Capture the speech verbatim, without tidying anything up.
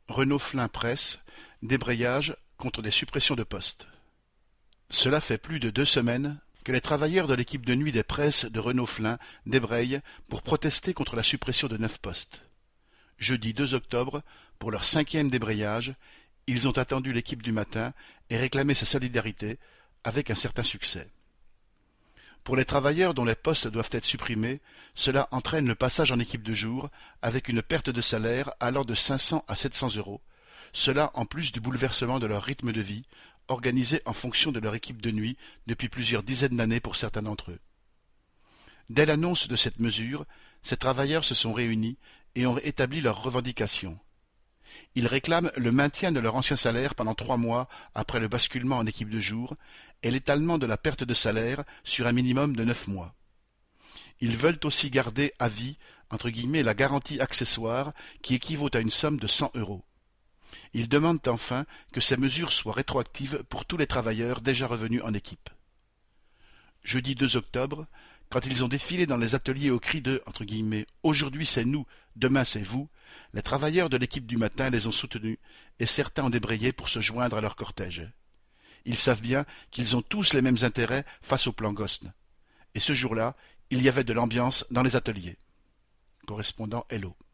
Renault-Flin Presse, débrayage contre des suppressions de postes. Cela fait plus de deux semaines que les travailleurs de l'équipe de nuit des presses de Renault-Flin débrayent pour protester contre la suppression de neuf postes. Jeudi deux octobre, pour leur cinquième débrayage, ils ont attendu l'équipe du matin et réclamé sa solidarité, avec un certain succès. Pour les travailleurs dont les postes doivent être supprimés, cela entraîne le passage en équipe de jour, avec une perte de salaire allant de cinq cents à sept cents euros, cela en plus du bouleversement de leur rythme de vie, organisé en fonction de leur équipe de nuit depuis plusieurs dizaines d'années pour certains d'entre eux. Dès l'annonce de cette mesure, ces travailleurs se sont réunis et ont établi leurs revendications. Ils réclament le maintien de leur ancien salaire pendant trois mois après le basculement en équipe de jour et l'étalement de la perte de salaire sur un minimum de neuf mois. Ils veulent aussi garder à vie entre guillemets, la garantie accessoire qui équivaut à une somme de cent euros. Ils demandent enfin que ces mesures soient rétroactives pour tous les travailleurs déjà revenus en équipe. Jeudi deux octobre, quand ils ont défilé dans les ateliers au cri de entre guillemets, « Aujourd'hui c'est nous, demain c'est vous », les travailleurs de l'équipe du matin les ont soutenus et certains ont débrayé pour se joindre à leur cortège. Ils savent bien qu'ils ont tous les mêmes intérêts face au plan Gosn. Et ce jour-là, il y avait de l'ambiance dans les ateliers. Correspondant Hello.